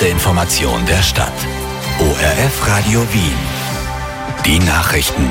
erste Information der Stadt. ORF Radio Wien. Die Nachrichten.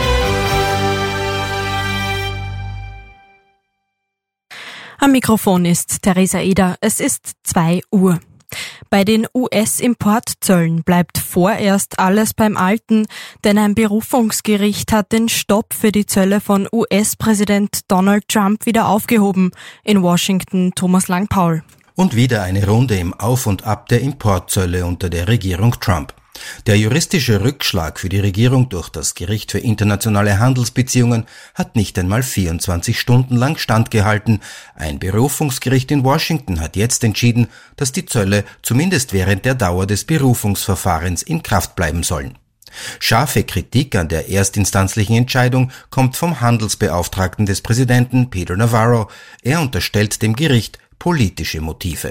Am Mikrofon ist Theresa Eder. Es ist 2 Uhr. Bei den US-Importzöllen bleibt vorerst alles beim Alten, denn ein Berufungsgericht hat den Stopp für die Zölle von US-Präsident Donald Trump wieder aufgehoben. In Washington Thomas Lang-Paul. Und wieder eine Runde im Auf und Ab der Importzölle unter der Regierung Trump. Der juristische Rückschlag für die Regierung durch das Gericht für internationale Handelsbeziehungen hat nicht einmal 24 Stunden lang standgehalten. Ein Berufungsgericht in Washington hat jetzt entschieden, dass die Zölle zumindest während der Dauer des Berufungsverfahrens in Kraft bleiben sollen. Scharfe Kritik an der erstinstanzlichen Entscheidung kommt vom Handelsbeauftragten des Präsidenten Peter Navarro. Er unterstellt dem Gericht politische Motive.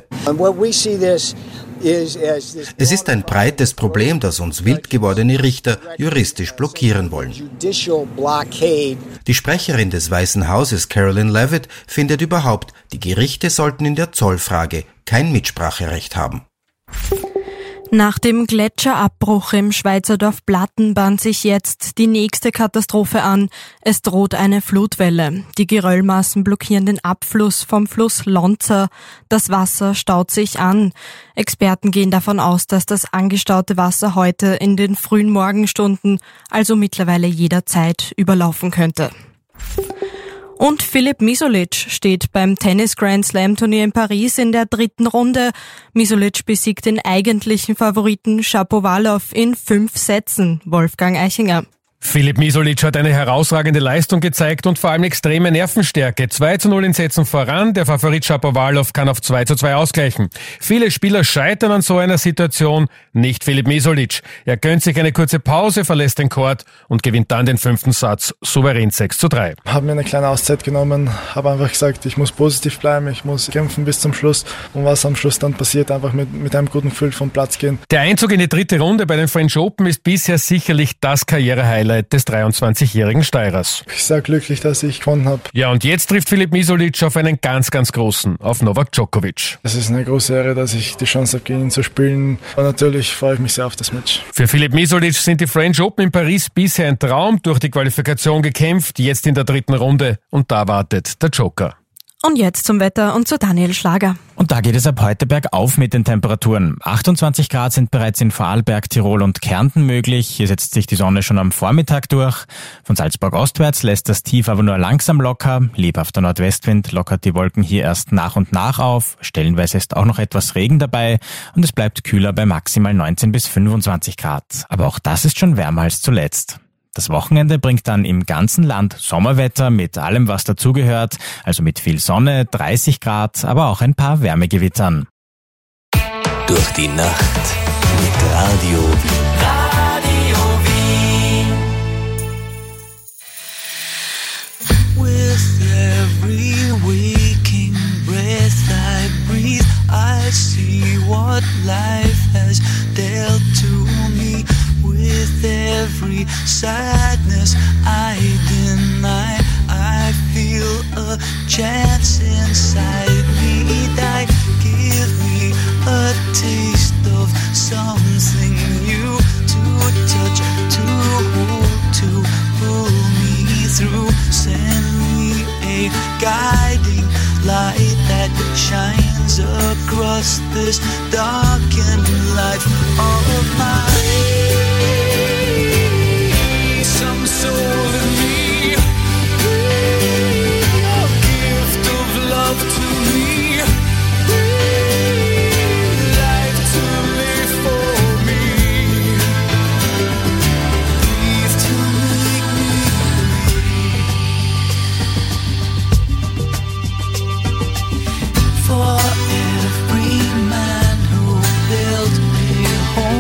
Es ist ein breites Problem, das uns wild gewordene Richter juristisch blockieren wollen. Die Sprecherin des Weißen Hauses, Caroline Leavitt, findet überhaupt, die Gerichte sollten in der Zollfrage kein Mitspracherecht haben. Nach dem Gletscherabbruch im Schweizer Dorf Blatten bahnt sich jetzt die nächste Katastrophe an. Es droht eine Flutwelle. Die Geröllmassen blockieren den Abfluss vom Fluss Lonza. Das Wasser staut sich an. Experten gehen davon aus, dass das angestaute Wasser heute in den frühen Morgenstunden, also mittlerweile jederzeit, überlaufen könnte. Und Filip Misolic steht beim Tennis-Grand-Slam-Turnier in Paris in der 3. Runde. Misolic besiegt den eigentlichen Favoriten Shapovalov in 5 Sätzen. Wolfgang Eichinger. Filip Misolic hat eine herausragende Leistung gezeigt und vor allem extreme Nervenstärke. 2:0 in Sätzen voran, der Favorit Shapovalov kann auf 2:2 ausgleichen. Viele Spieler scheitern an so einer Situation, nicht Filip Misolic. Er gönnt sich eine kurze Pause, verlässt den Court und gewinnt dann den 5. Satz souverän 6:3. Habe mir eine kleine Auszeit genommen, habe einfach gesagt, ich muss positiv bleiben, ich muss kämpfen bis zum Schluss. Und was am Schluss dann passiert, einfach mit einem guten Gefühl vom Platz gehen. Der Einzug in die 3. Runde bei den French Open ist bisher sicherlich das Karrierehighlight des 23-jährigen Steirers. Ich bin sehr glücklich, dass ich gewonnen habe. Ja, und jetzt trifft Filip Misolic auf einen ganz, ganz großen, auf Novak Djokovic. Es ist eine große Ehre, dass ich die Chance habe, gegen ihn zu spielen. Und natürlich freue ich mich sehr auf das Match. Für Filip Misolic sind die French Open in Paris bisher ein Traum, durch die Qualifikation gekämpft, jetzt in der 3. Runde und da wartet der Joker. Und jetzt zum Wetter und zu Daniel Schlager. Und da geht es ab heute bergauf mit den Temperaturen. 28 Grad sind bereits in Vorarlberg, Tirol und Kärnten möglich. Hier setzt sich die Sonne schon am Vormittag durch. Von Salzburg ostwärts lässt das Tief aber nur langsam locker. Lebhafter Nordwestwind lockert die Wolken hier erst nach und nach auf. Stellenweise ist auch noch etwas Regen dabei und es bleibt kühler bei maximal 19 bis 25 Grad. Aber auch das ist schon wärmer als zuletzt. Das Wochenende bringt dann im ganzen Land Sommerwetter mit allem, was dazugehört, also mit viel Sonne, 30 Grad, aber auch ein paar Wärmegewittern. Durch die Nacht mit Radio Wien. Radio Wien. With every waking breath I breathe, I see what life has dealt to me. With every sadness I deny, I feel a chance inside me die. Give me a taste of something new to touch, to hold, to pull me through. Send me a guiding light that shines across this darkened life of mine. Some soul in me, a gift of love to me, life to live for me, breathe to make me free. For every man who built a home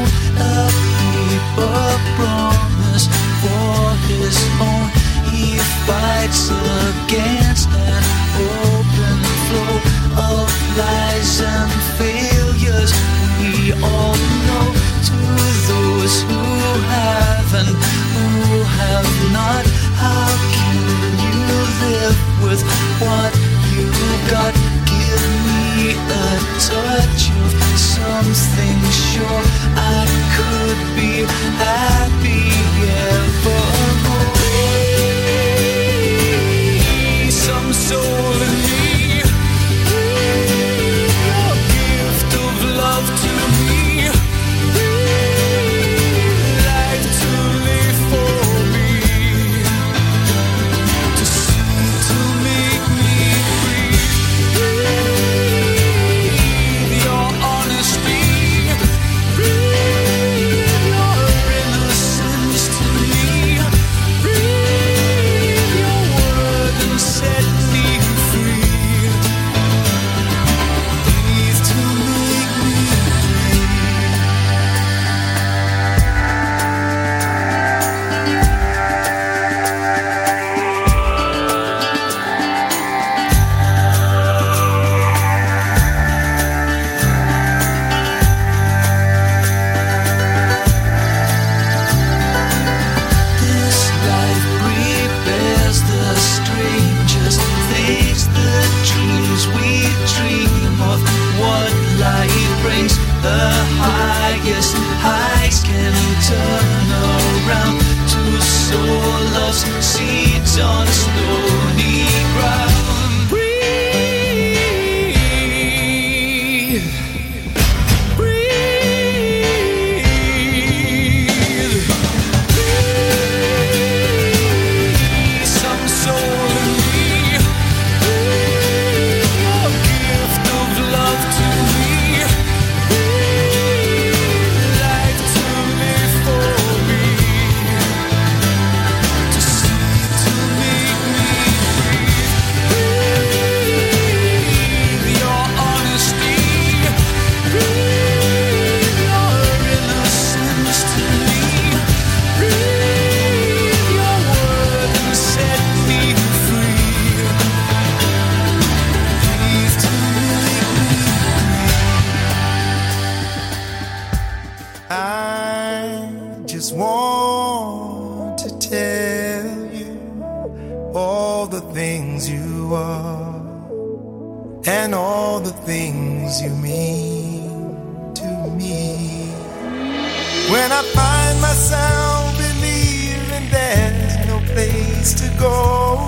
just want to tell you all the things you are and all the things you mean to me. When I find myself believing there's no place to go,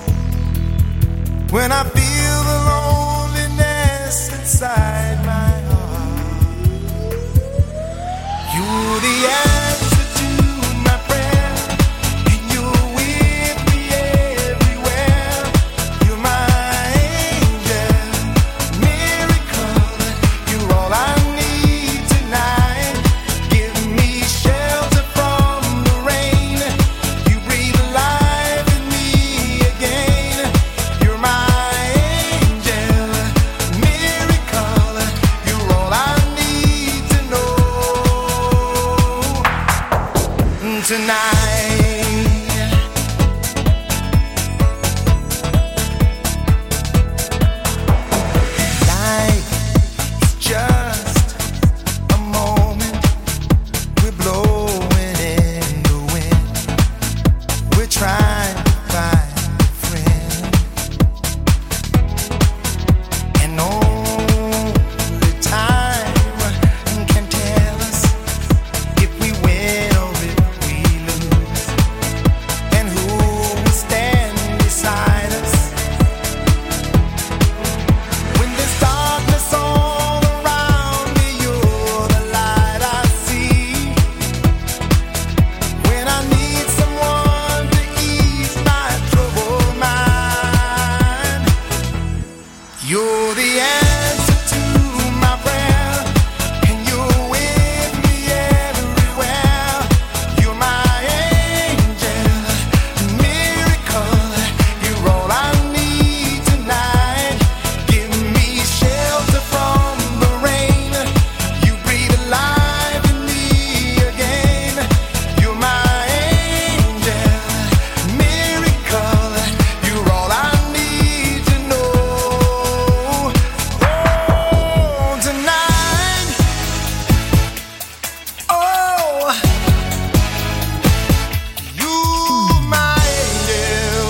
when I feel the loneliness inside my heart, you're the answer to my prayer, and you're with me everywhere. You're my angel, miracle. You're all I need tonight. Give me shelter from the rain. You breathe life in me again. You're my angel, miracle. You're all I need to know tonight. Life is just a moment. We're blowing in the wind. We're trying to find a friend, and only time can tell us if we win or if we lose, and who will stand beside us when there's darkness all around me. You're the light I see when I need someone to ease my troubled mind. You're the answer to my prayer, and you're with me everywhere. You're my angel, miracle. You're all I need tonight. Give me shelter from the rain. You breathe life in me again. You're my angel, miracle. You're all I need to know. Oh, tonight. Oh, you're my angel.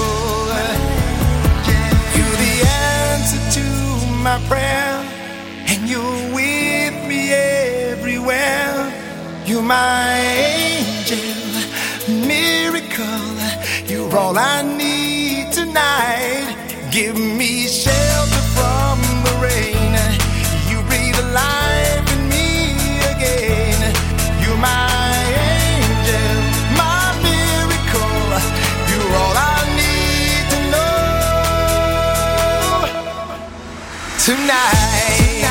You're the answer to my prayer, and you're with me everywhere. You're my angel, miracle. You're all I need tonight. Give me shelter from the rain. You breathe life in me again. You're my angel, my miracle. You're all I need to know tonight.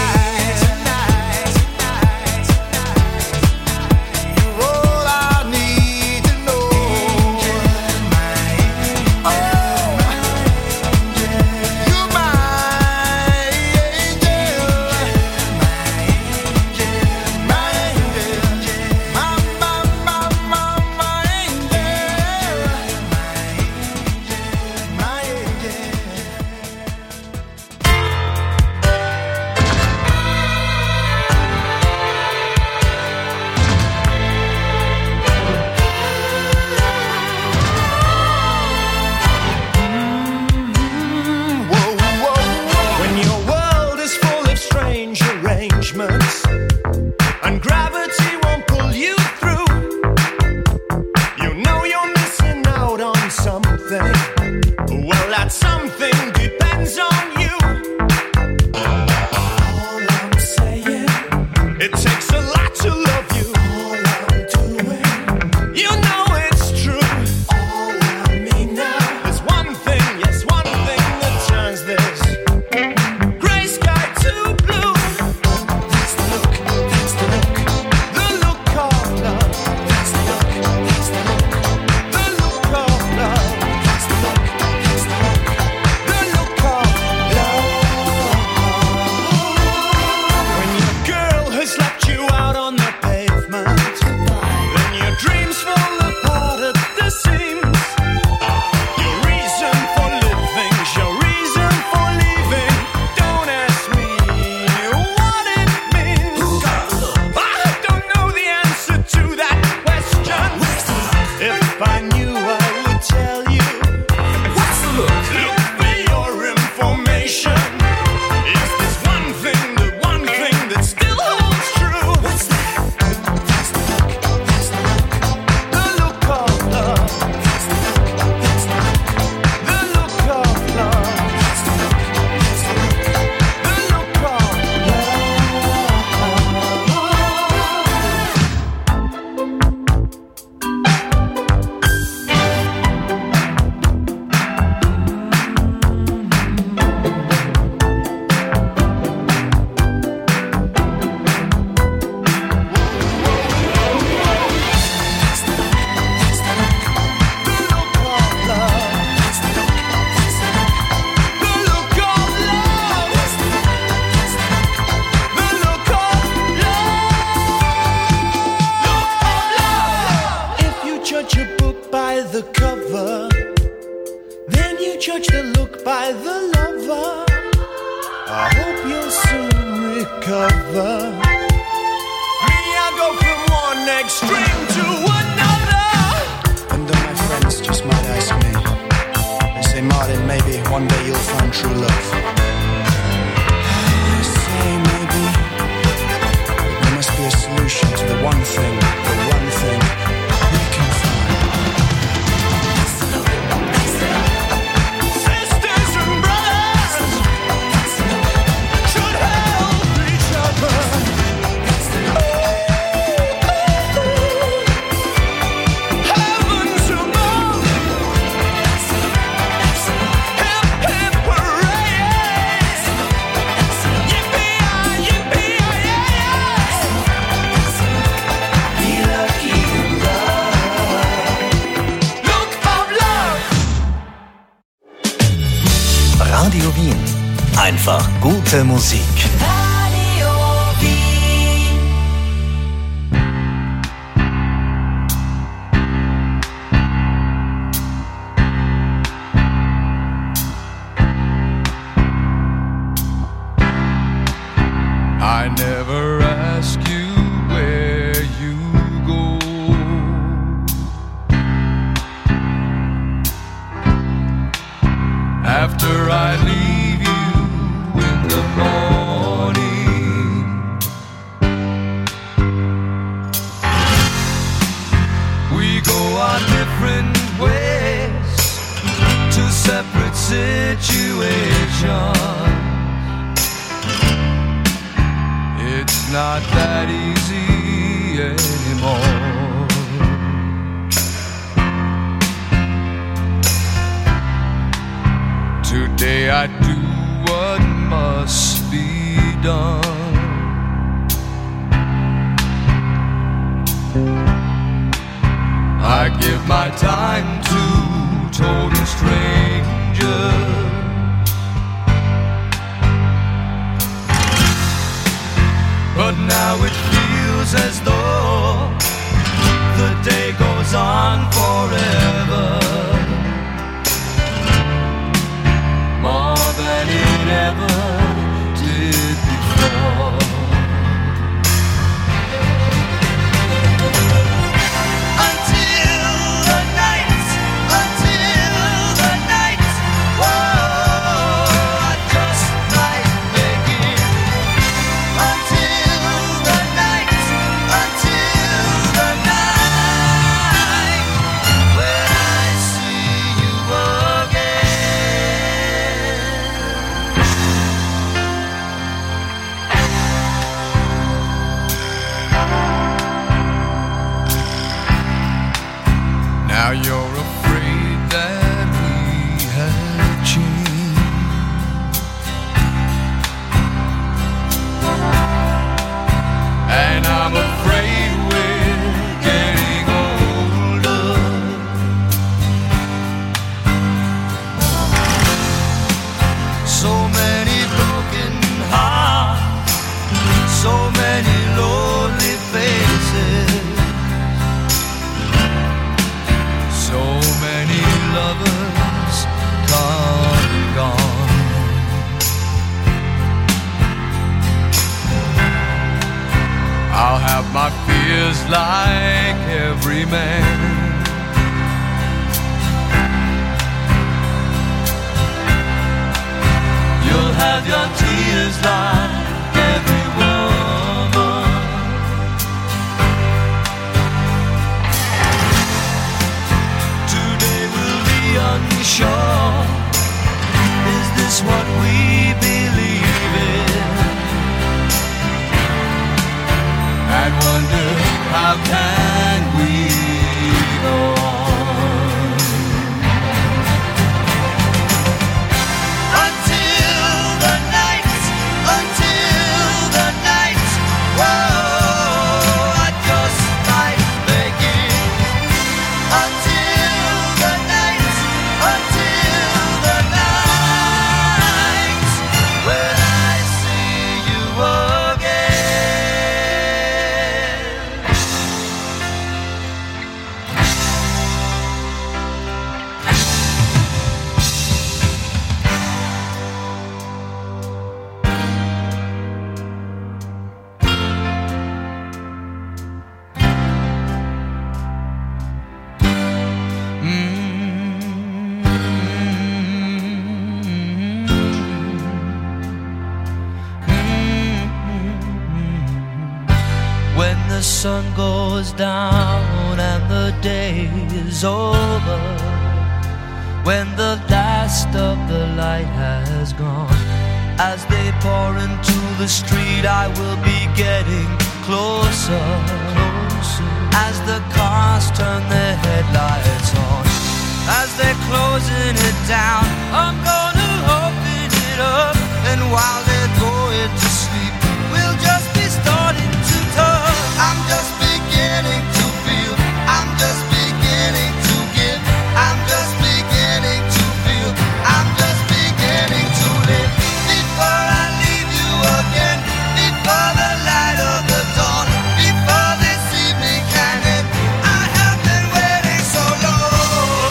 You're all I need to know. Oh, you're my the cover, then you judge the look by the lover. I hope you'll soon recover. Me, I go from one extreme to another. And then my friends just might ask me, they say, Martin, maybe one day you'll find true love. I say maybe there must be a solution to the one thing we can find. Sisters and brothers should help each other. Heavens above, hip hip hooray! Yippee-yi, yippee-yi, yeah! Be lucky in love. Look of love. Radio Wien. Einfach gute Musik. Radio Wien. I never ask you where you go. After I leave you in the morning, we go our different ways to separate situations. It's not that easy anymore. Today I do what must be done. I give my time to total strangers. But now it feels as though the day goes on forever, more than it ever did before. Until the night, whoa, I just might make it. Until the night, when I see you again. Now you're afraid that we have changed, and I'm afraid we're getting older. So many broken hearts, so many lonely faces, so many lovers come and gone. I'll have my fears like every man. You'll have your tears like every woman. Today we'll be unsure. Is this what we believe in? And wonder how can we go on? Until the night, until goes down and the day is over, when the last of the light has gone, as they pour into the street, I will be getting closer, closer, as the cars turn their headlights on, as they're closing it down. I'm gonna open it up, and while they're going to sleep, we'll just be starting to talk. I'm just beginning to feel, I'm just beginning to give, I'm just beginning to feel, I'm just beginning to live. Before I leave you again, before the light of the dawn, before this evening can end, I have been waiting so long.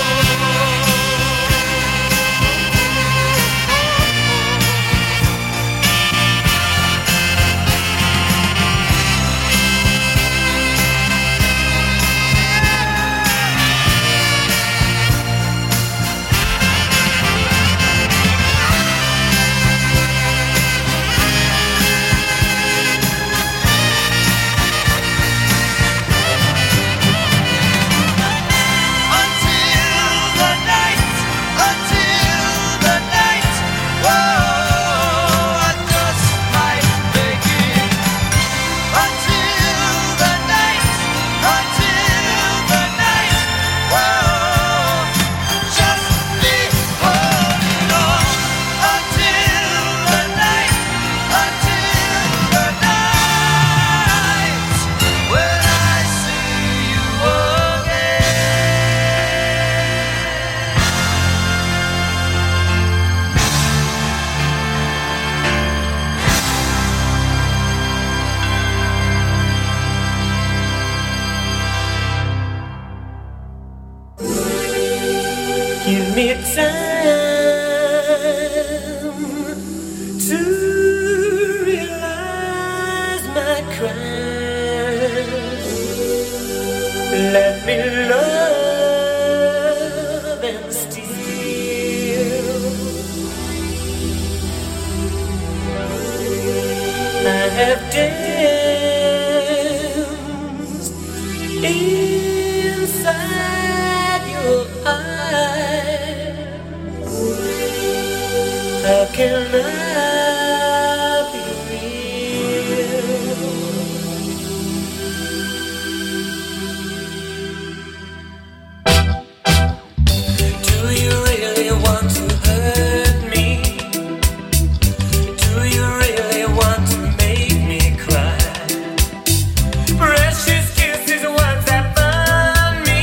Give me time to realize my crime. Let me love and steal. I have danced inside your eyes. How can I be real? Do you really want to hurt me? Do you really want to make me cry? Precious kisses once upon me.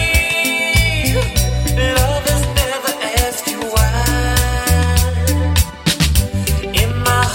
Lovers never ask you why. In my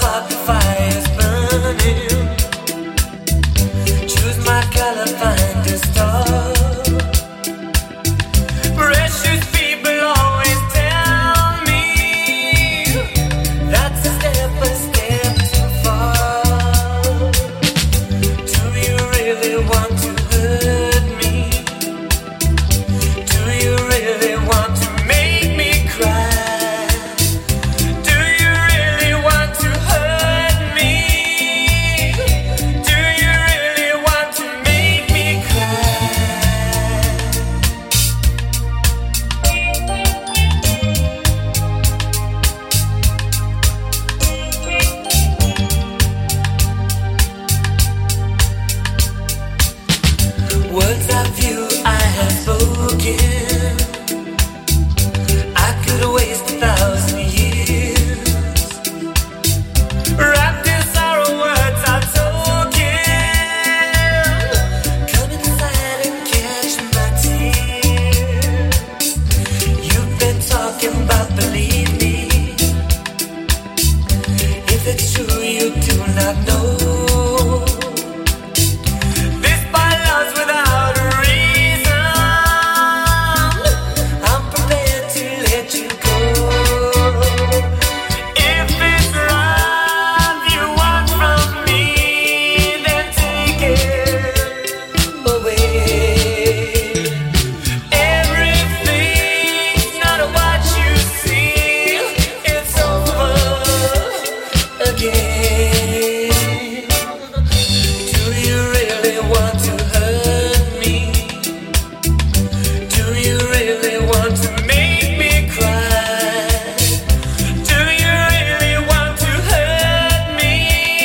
you really want to make me cry? Do you really want to hurt me?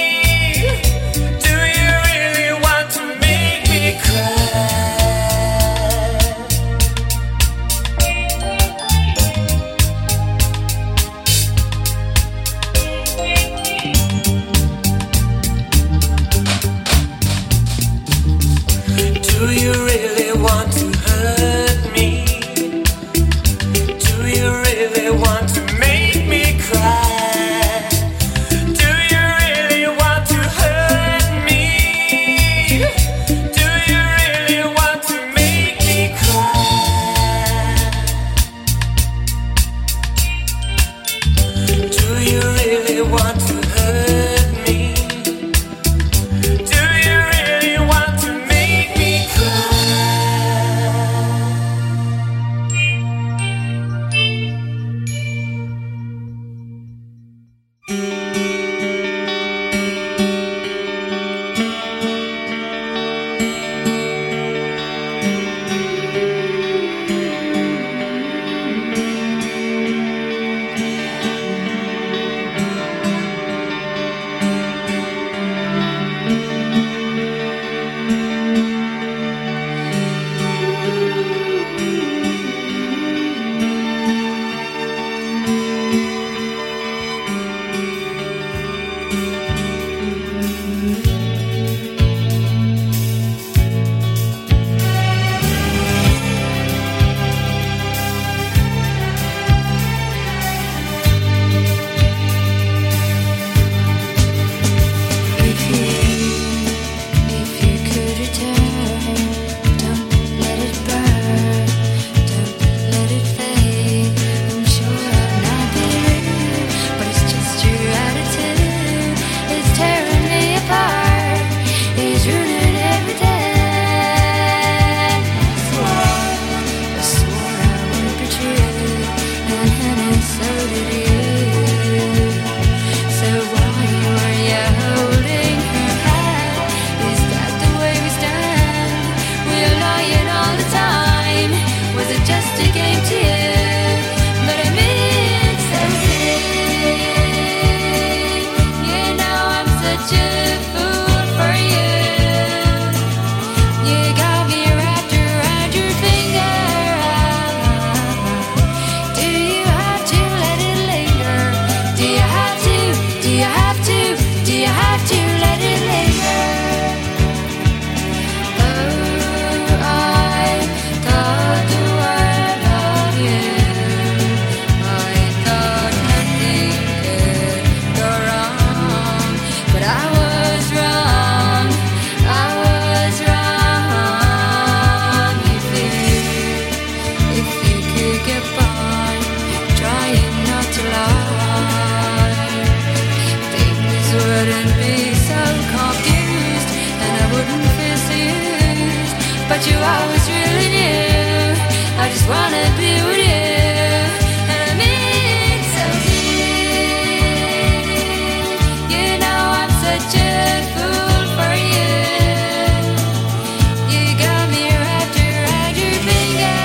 Do you really want to make me cry? Do you really want to hurt me? Do you really want to make me cry? Do you really want to hurt me? Do you really want to make me cry? Do you really want to hurt me? Do you really want to make me cry? If you could return, don't let it burn, don't let it fade. I'm sure I'm not being rude, but it's just your attitude. It's tearing me apart, it's ruining every day. I swore I wouldn't betray you, and so did you. So why were you holding her hand? Is that the way we stand? We're lying all the time. Was it just a game to you? But I mean so deep. You know I'm such a fool for you. You got me wrapped around your finger. Do you have to let it linger? Do you have to? Do you have to? Do you have to let it linger? Oh, I thought the world of you. I thought nothing could go wrong, but I was wrong. I was wrong. If you could get by, trying not to lie, things wouldn't be so confused, and I wouldn't feel so used. But you always really knew I just wanna be with you. And I mean so deep. You know I'm such a fool for you. You got me wrapped around your finger.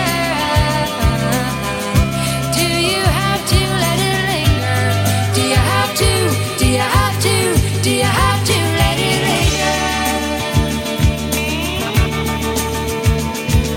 Do you have to let it linger? Do you have to? Do you have to? Do you have to let it linger?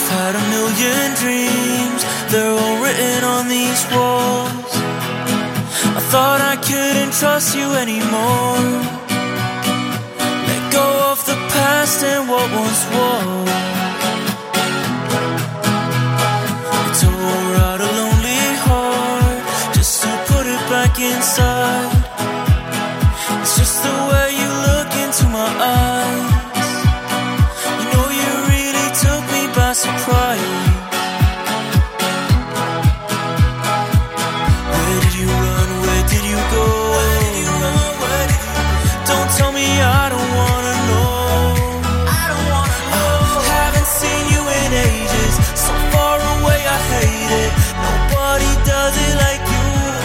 I've had a million dreams, they're all written on these walls. I thought I couldn't trust you anymore. Let go of the past and what once was. I tore out a lonely heart just to put it back inside. It's just the way you look into my eyes. You know you really took me by surprise. Where did you run? Where did you go? Where did you run? Where did you... Don't tell me, I don't wanna know. I don't wanna know. Haven't seen you in ages, so far away I hate it. Nobody does it like you.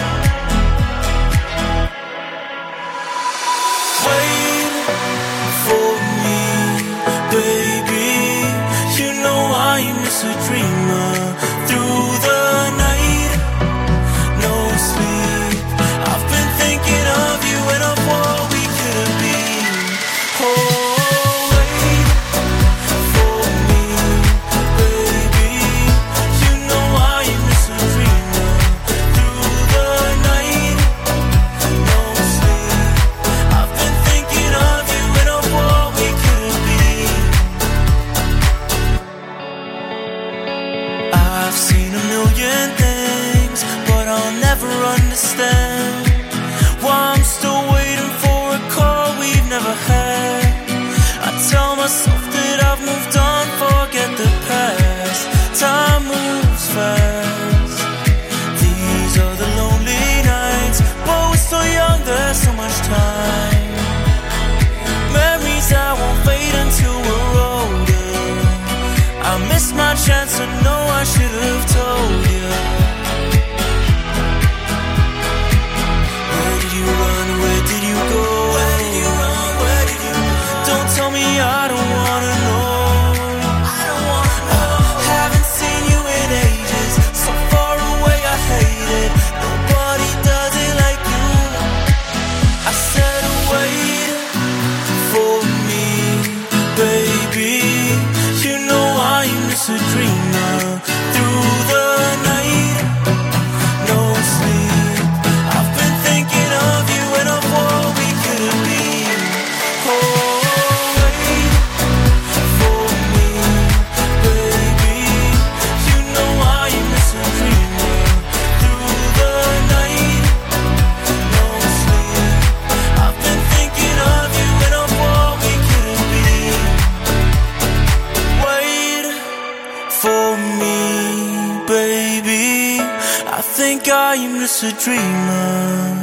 Wait for me, baby. You know I'm just a dreamer. Through the night, no sleep. I've been thinking of you and of what we could have been. Oh, wait for me, baby. You know I'm just a dreamer. Through the night, no sleep. I've been thinking of you and of what we could have been. I've seen a million things, but I'll never understand why I'm still waiting for a call we've never had. I tell myself that I've moved on, forget the past. Time moves fast. These are the lonely nights, but we're so young, there's so much time. Memories that won't fade until we're older. I missed my chance to know, I should have told you. Where did you run? Where did you go? Where did you run? Where did you go? Don't tell me, I don't wanna know. I don't wanna know. Haven't seen you in ages, so far away I hate it. Nobody does it like you. I said wait for me, baby. You know I'm just a dreamer. Through the night, no sleep. I've been thinking of you and of what we could have been. Oh, wait for me, baby. You know I'm just a dreamer. Through the night, no sleep. I've been thinking of you and of what we could have been. Wait for me, baby. I think I'm just a dreamer.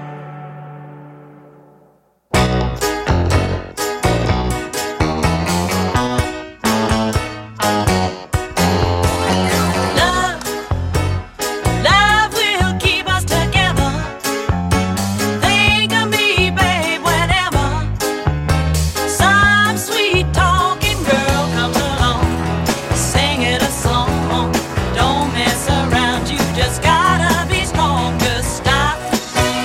Love will keep us together. Think of me, babe, whenever some sweet talking girl comes along, singing a song. Don't mess around, you just gotta be strong. Just stop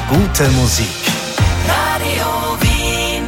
Gute Musik. Radio Wien.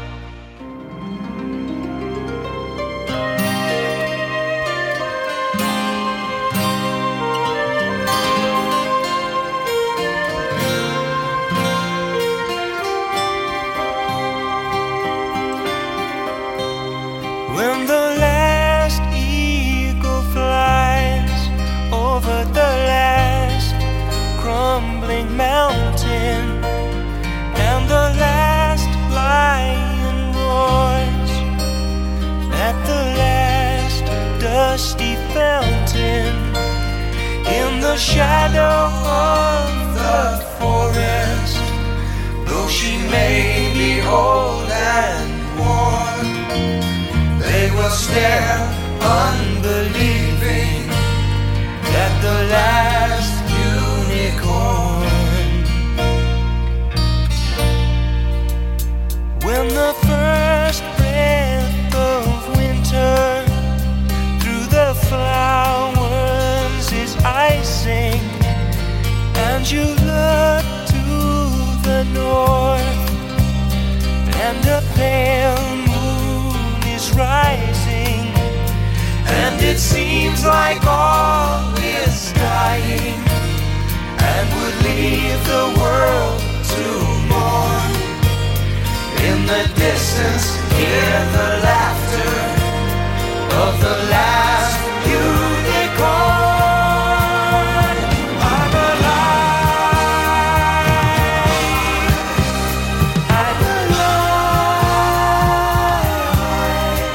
When the last eagle flies over the last crumbling mountain, and the last lion roars at the last dusty fountain, in the shadow of the forest, though she may be old and worn, they will stare unbelieving at the last unicorn. When the first breath of winter through the flowers is icing, and you look to the north, and a pale moon is rising, and it seems like all is dying, and would leave the world to mourn. In the distance, hear the laughter of the last unicorn. I'm alive. I'm alive.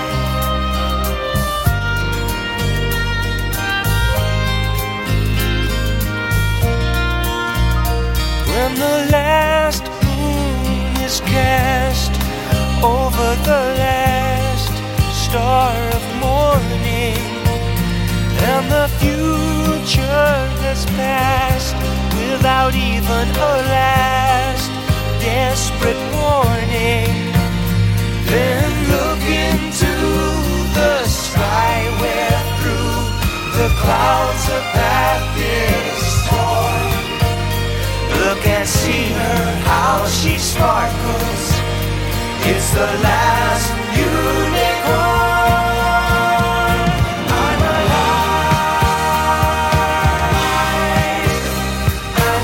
When the last moon is cast over the last star of morning, and the future has passed without even a last desperate warning, then look into the sky where through the clouds a path is torn. Look and see her, how she sparkles. It's the last unicorn. I'm alive. I'm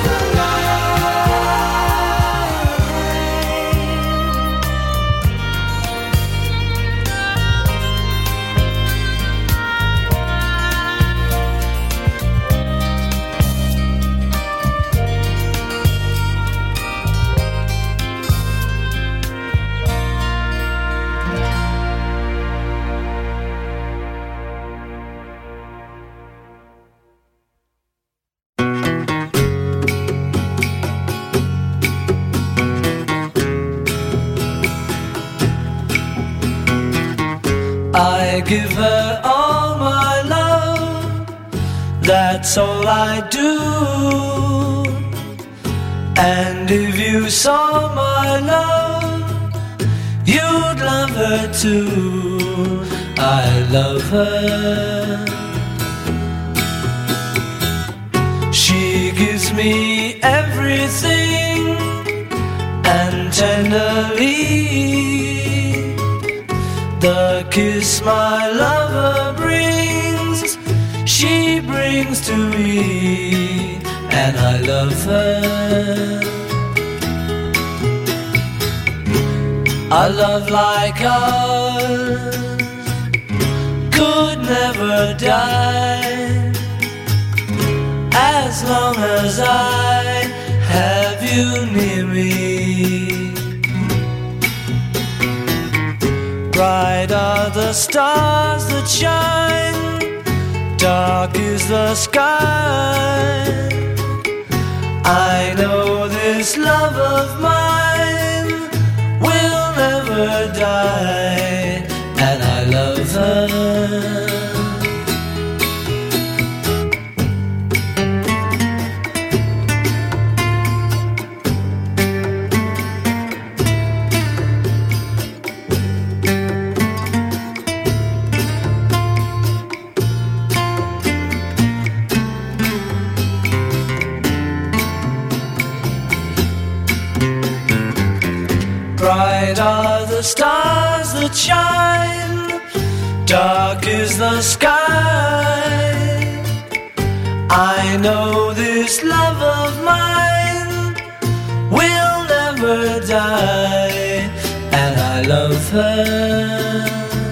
I give her all my love, that's all I do. And if you saw my love, you'd love her too. I love her. She gives me everything, and tenderly the kiss my lover brings, she brings to me, and I love her. A love like ours could never die, as long as I have you near me. Bright are the stars that shine, dark is the sky. I know this love of mine will never die, and I love her. Bright are the stars that shine, dark is the sky. I know this love of mine will never die, and I love her.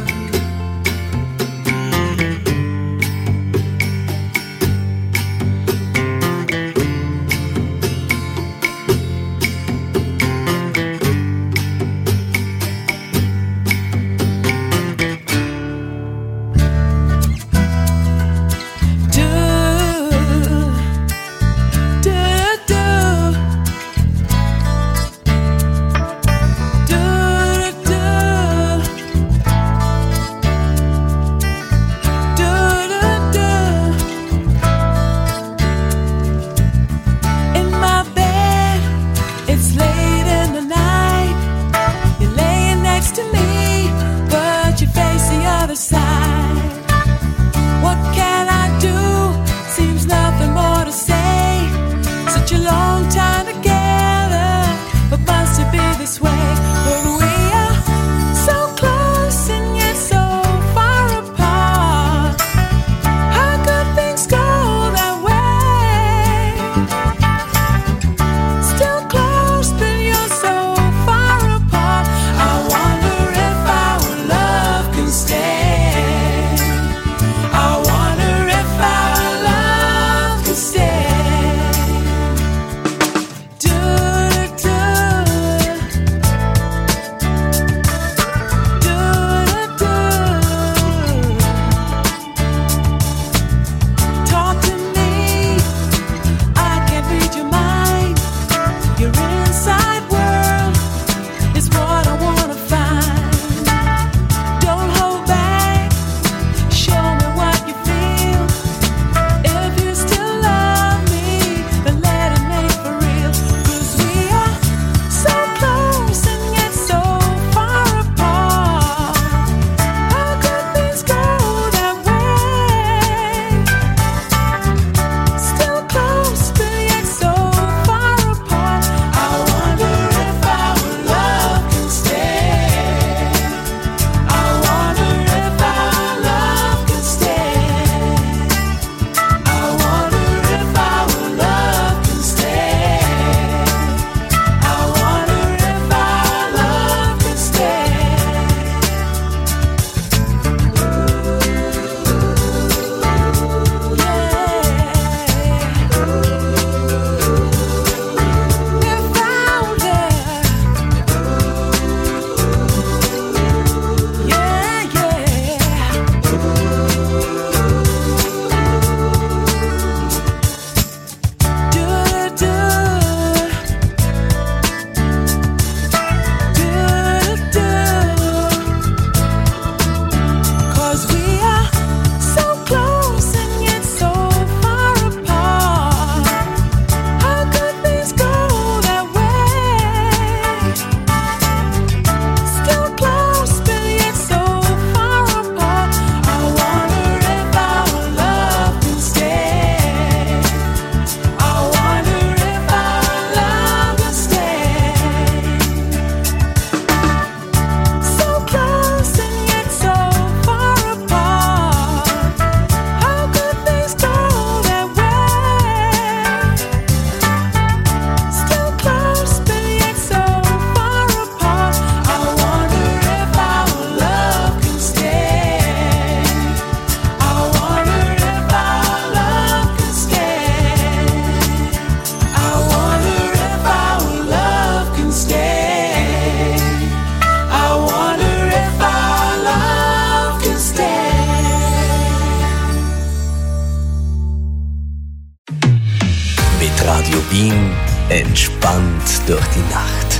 Radio Wien entspannt durch die Nacht.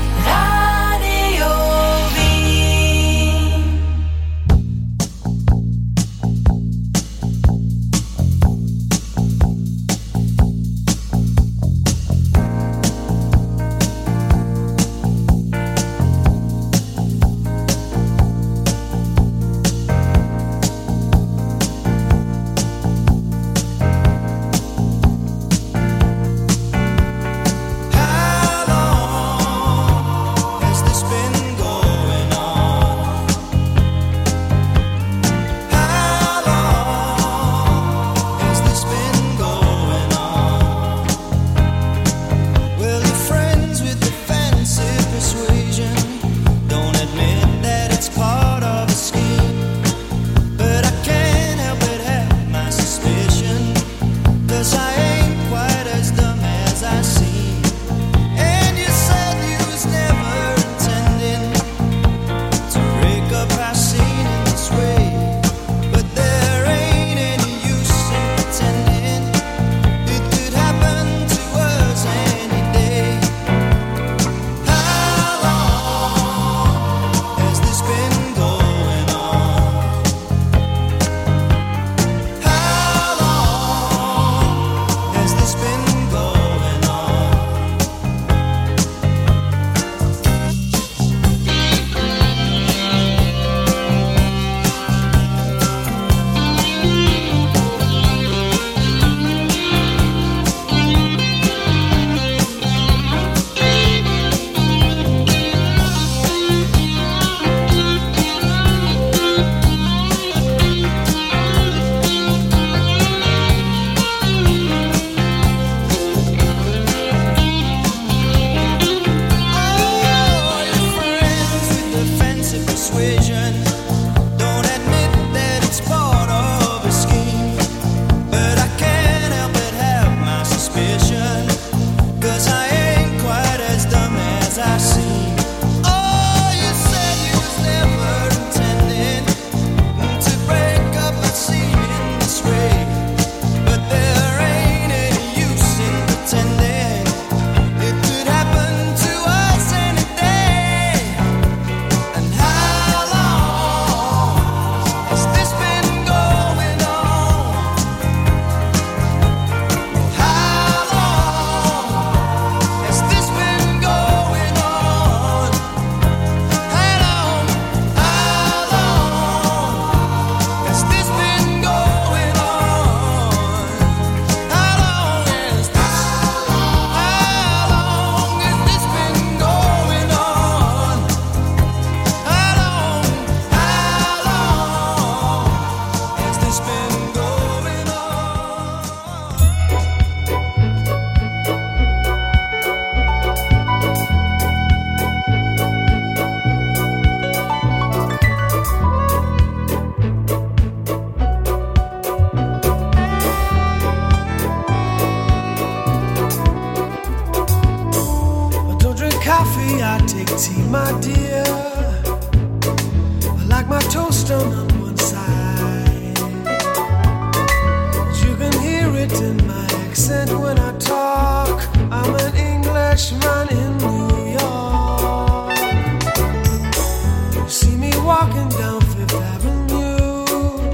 Radio Wien. How long tea, my dear. I like my toast on one side. You can hear it in my accent when I talk. I'm an Englishman in New York. You see me walking down Fifth Avenue,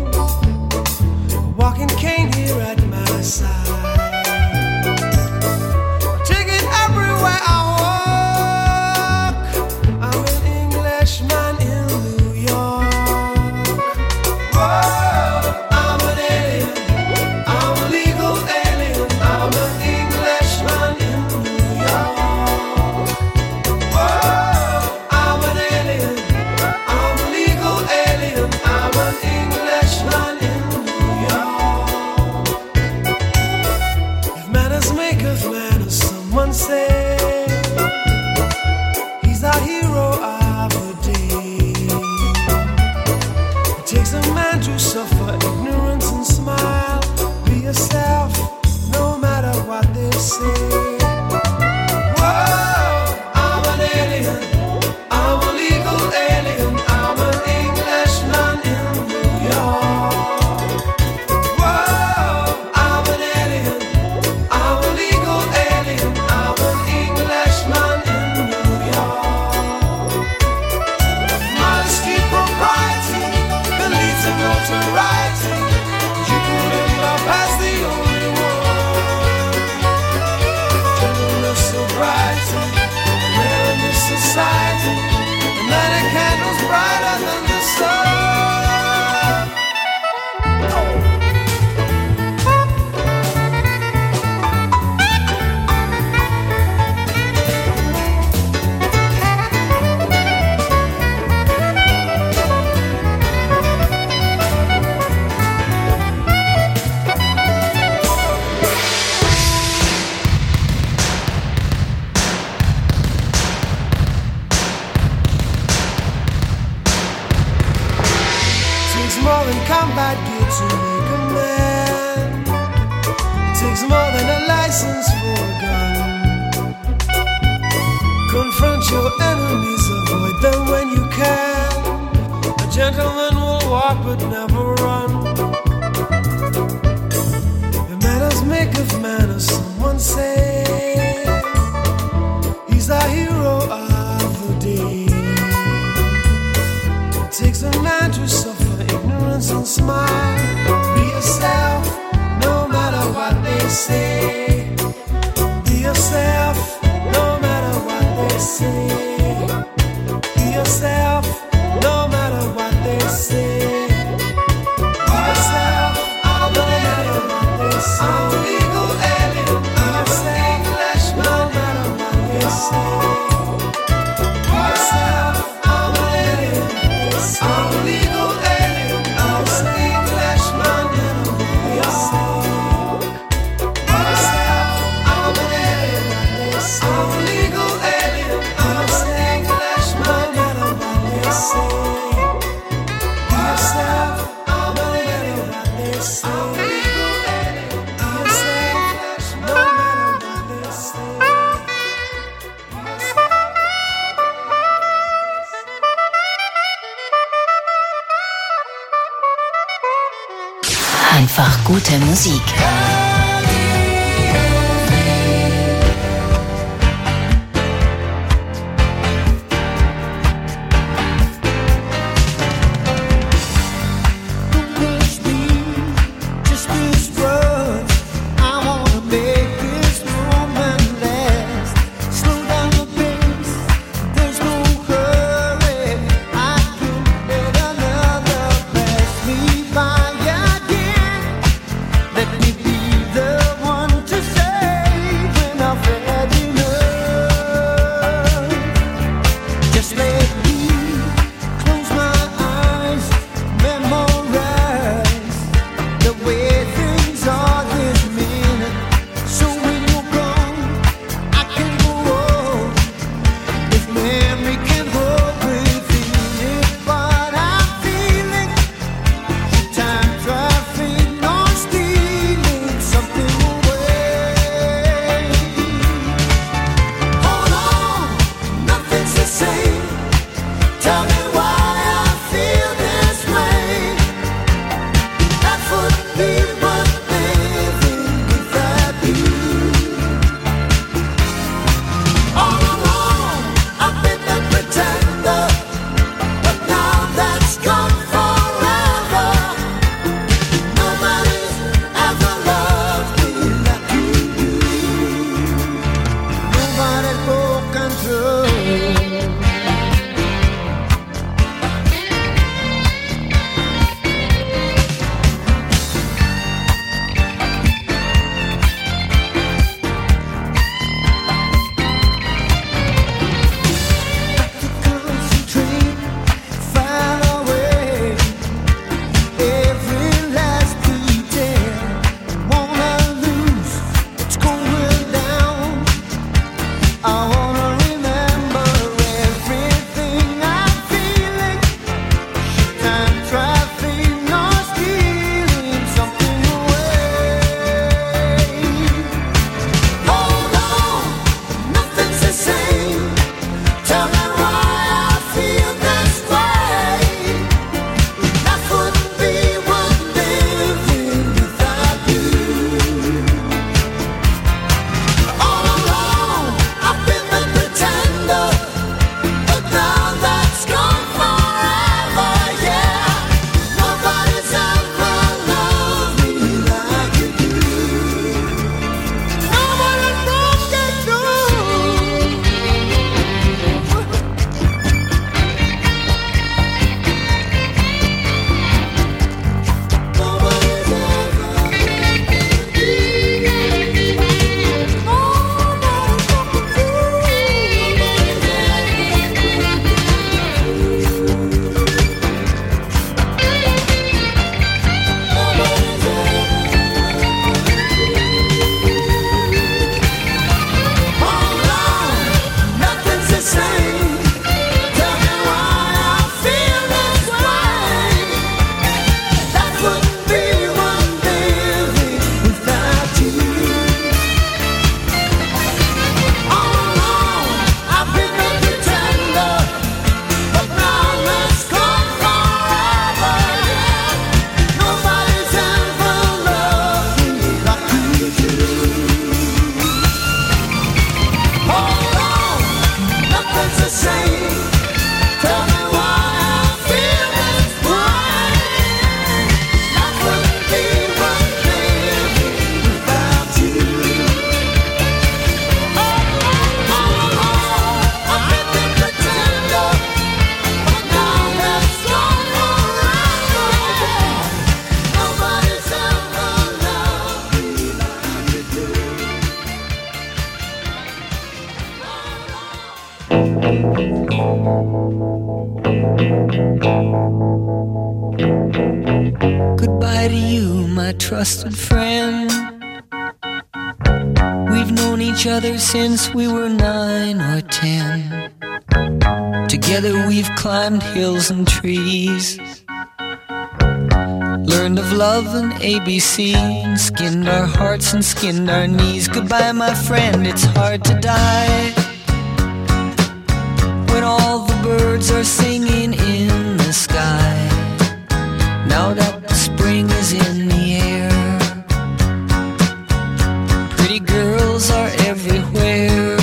a walking cane here at my side. Take it everywhere I walk. I'm an Englishman in New York. Whoa, I'm an alien. I'm a legal alien. I'm an Englishman in New York. Whoa, I'm an alien. I'm a legal alien. I'm an Englishman in New York. If manners maketh manners, someone say he's a hero of the day. It takes a man to suffer ignorance and smile. Be yourself, no matter what they say. Whoa, I'm an alien. I'm a legal alien. I'm an Englishman in New York. Whoa, I'm an alien. I'm a legal alien. I'm an Englishman in New York. Modesty, propriety can lead to notoriety. You could end up as the only one. Gentleness, sobriety, rare in this society. And light a candles brighter than the sun. Takes more than combat gear to make a man. It takes more than a license for a gun. Confront your enemies, avoid them when you can. A gentleman will walk but never run. The manners make of manners, someone say. He's a hero of the day. It takes a man to suffer ignorance and smile. Be yourself, no matter what they say. Be yourself, no matter what they say. Be yourself, no matter what they say. Be yourself, I'm an alien. I'm a legal alien. I'm an Englishman, no matter what they say. Be yourself, I'm an alien. I'm a legal alien. I'm an Englishman in New York. Be yourself, I'm an alien. I'm a legal alien. I'm an Englishman, no matter what they say. Be yourself, I'm an alien. I'm a legal alien. I'm an Englishman, no matter what they say. Einfach gute Musik. Just this rush. I wanna make this moment last. Slow down the pace. There's no hurry. I can't let another pass me by again. Let me be Goodbye to you, my trusted friend. We've known each other since we were 9 or 10. Together we've climbed hills and trees, learned of love and ABC, and skinned our hearts and skinned our knees. Goodbye, my friend, it's hard to die when all the birds are singing in the sky. Now that the spring is in the air, pretty girls are everywhere.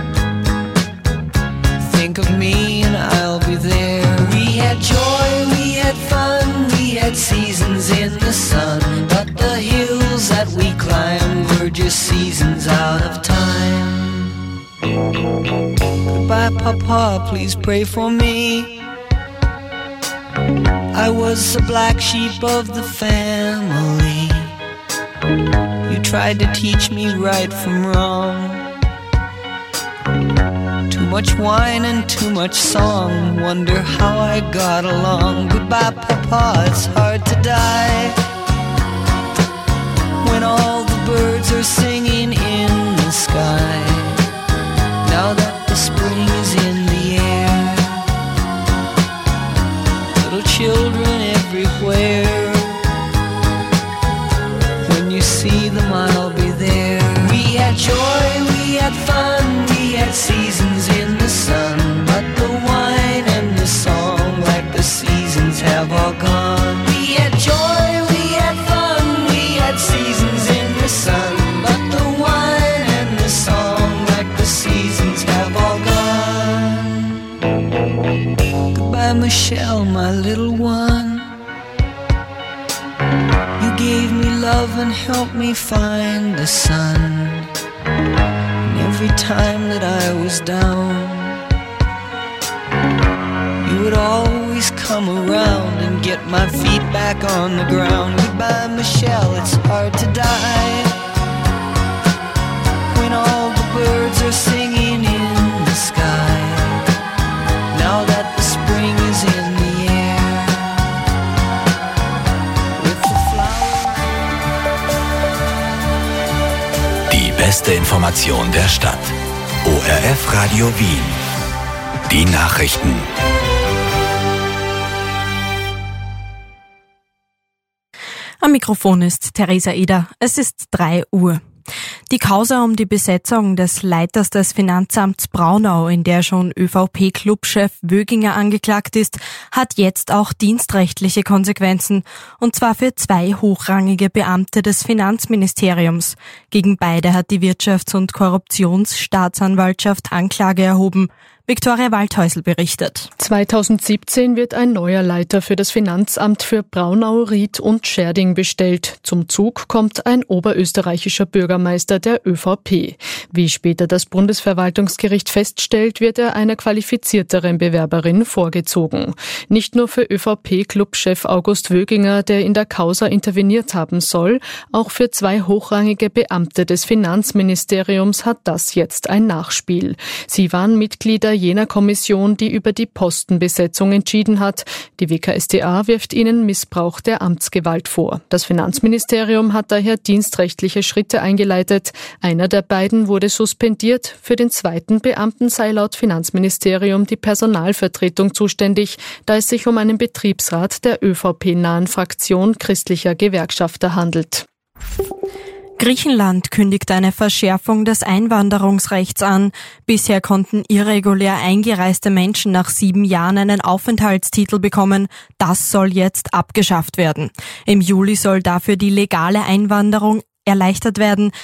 Think of me and I'll be there. We had joy, we had fun, we had seasons in the sun, but the hills that we climbed were just seasons out of time. Goodbye, Papa, please pray for me. I was the black sheep of the family. You tried to teach me right from wrong. Too much wine and too much song, wonder how I got along. Goodbye, Papa, it's hard to die when all the birds are singing in the sky. Now that the spring is in the air, little children everywhere. When you see them, I'll be there. We had joy, we had fun, we had seasons in the sun, but the wine and the song, like the seasons, have all gone. We had joy, we had fun, we had seasons in the sun, but the wine and the song, like the seasons, have all gone. Goodbye, Michelle, my little one. You gave me love and helped me find the sun. And every time that I was down, you would always come around and get my feet back on the ground. Goodbye, Michelle, it's hard to die when all the birds are singing in the sky. Now that the spring is in the air, with the flowers. Die beste Information der Stadt. ORF Radio Wien. Die Nachrichten. Am Mikrofon ist Theresa Eder. Es ist 3 Uhr. Die Causa um die Besetzung des Leiters des Finanzamts Braunau, in der schon ÖVP-Clubchef Wöginger angeklagt ist, hat jetzt auch dienstrechtliche Konsequenzen, und zwar für 2 hochrangige Beamte des Finanzministeriums. Gegen beide hat die Wirtschafts- und Korruptionsstaatsanwaltschaft Anklage erhoben. Viktoria Waldhäusl berichtet. 2017 wird ein neuer Leiter für das Finanzamt für Braunau, Ried und Schärding bestellt. Zum Zug kommt ein oberösterreichischer Bürgermeister der ÖVP. Wie später das Bundesverwaltungsgericht feststellt, wird er einer qualifizierteren Bewerberin vorgezogen. Nicht nur für ÖVP-Clubchef August Wöginger, der in der Causa interveniert haben soll, auch für 2 hochrangige Beamte des Finanzministeriums hat das jetzt ein Nachspiel. Sie waren Mitglieder jener Kommission, die über die Postenbesetzung entschieden hat. Die WKStA wirft ihnen Missbrauch der Amtsgewalt vor. Das Finanzministerium hat daher dienstrechtliche Schritte eingeleitet. Einer der beiden wurde suspendiert. Für den zweiten Beamten sei laut Finanzministerium die Personalvertretung zuständig, da es sich um einen Betriebsrat der ÖVP-nahen Fraktion christlicher Gewerkschafter handelt. Griechenland kündigt eine Verschärfung des Einwanderungsrechts an. Bisher konnten irregulär eingereiste Menschen nach 7 Jahren einen Aufenthaltstitel bekommen. Das soll jetzt abgeschafft werden. Im Juli soll dafür die legale Einwanderung erleichtert werden.